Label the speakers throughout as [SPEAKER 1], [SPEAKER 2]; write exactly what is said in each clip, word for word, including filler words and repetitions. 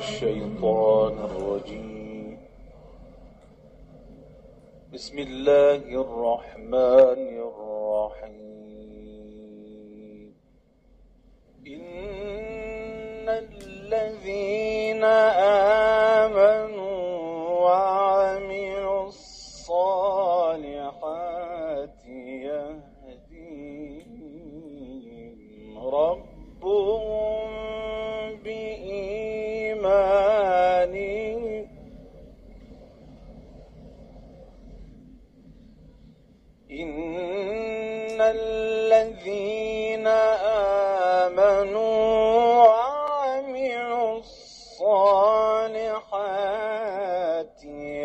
[SPEAKER 1] الشيطان الرجيم. بسم الله الرحمن الرحيم. إن الذين آمنوا وعملوا الصالحات يهديهم ربهم بإيمانهم إن الذين آمنوا وعملوا الصالحات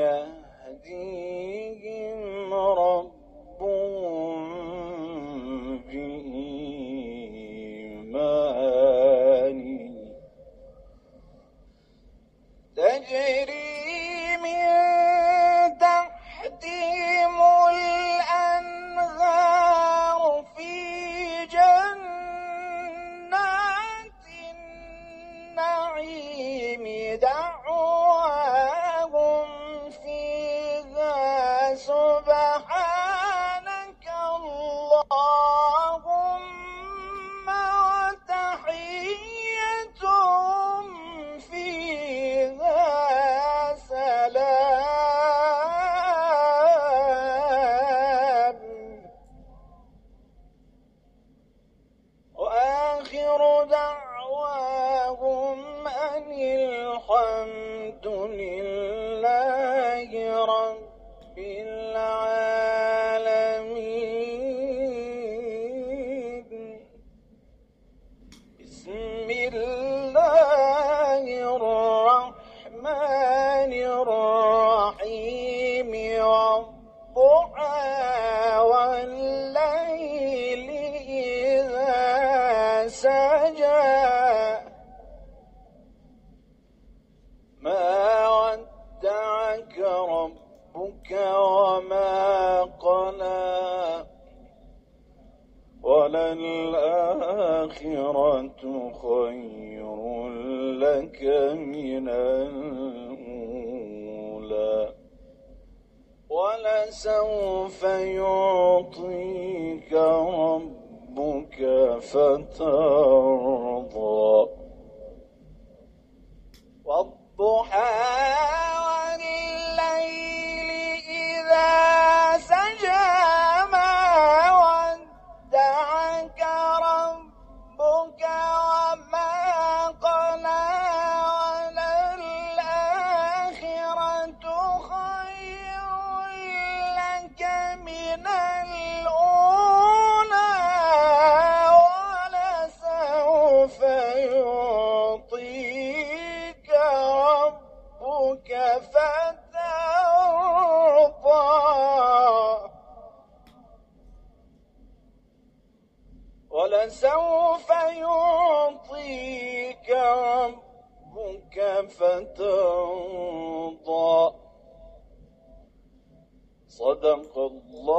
[SPEAKER 1] يهديهم ربهم بإيمانهم تجري من تحتهم الأنهار في جنات النعيم دعواهم فيها سبحانك اللهم وتحيتهم فيها سلام وآخر دعواهم أن الحمد لله رب العالمين. بسم الله الرحمن الرحيم والضحى والليل إذا سجى ما ودعك ربك وما قلى وللآخرة خير لك من الأولى ولسوف يعطيك ربك فترضى. والضحى والليل إذا سجى ما ودعك ربك وما قلى وللآخرة خير لك من الأولى ولسوف يعطيك ربك فترضى. ولسوف يعطيك ربك فترضى. صدق الله